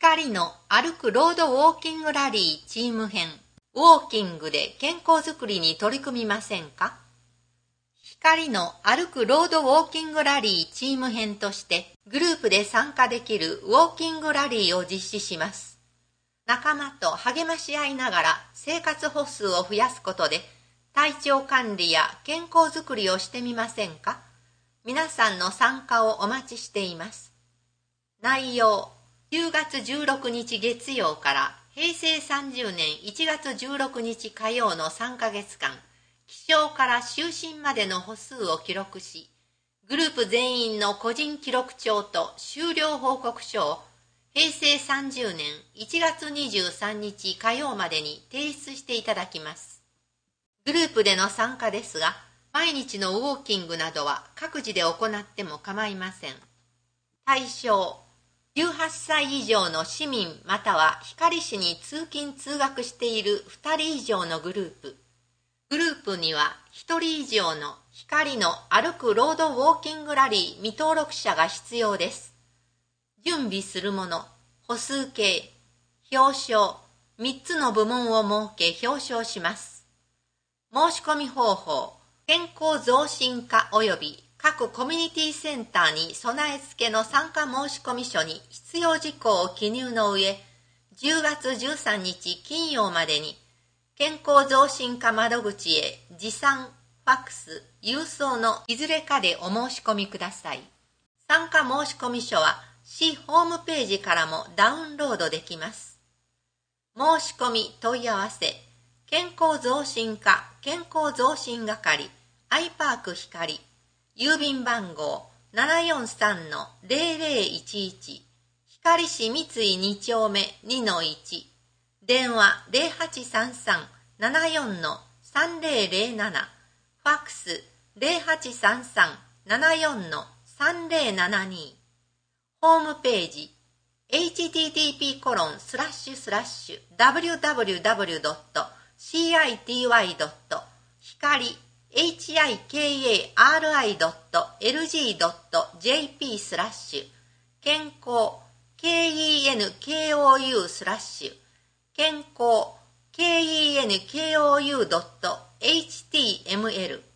光の歩くロードウォーキングラリーチーム編。ウォーキングで健康づくりに取り組みませんか？光の歩くロードウォーキングラリーチーム編としてグループで参加できるウォーキングラリーを実施します。仲間と励まし合いながら生活歩数を増やすことで体調管理や健康づくりをしてみませんか？皆さんの参加をお待ちしています。内容、10月16日月曜から平成30年1月16日火曜の3ヶ月間、起床から就寝までの歩数を記録し、グループ全員の個人記録帳と終了報告書を平成30年1月23日火曜までに提出していただきます。グループでの参加ですが、毎日のウォーキングなどは各自で行っても構いません。対象、18歳以上の市民または光市に通勤通学している2人以上のグループ。グループには1人以上の光の歩くロードウォーキングラリー未登録者が必要です。準備するもの、歩数計、表彰、3つの部門を設け表彰します。申し込み方法、健康増進課及び各コミュニティセンターに備え付けの参加申込書に必要事項を記入の上、10月13日金曜までに健康増進課窓口へ持参、ファックス、郵送のいずれかでお申し込みください。参加申込書は市ホームページからもダウンロードできます。申し込み問い合わせ、健康増進課健康増進係アイパーク光、郵便番号 743-0011 光市三井2丁目 2-1 電話 0833-74-3007 ファックス 0833-74-3072 ホームページ http://www.city.光hikari.lg.jp 健康 kenkou 健康 kenkou.html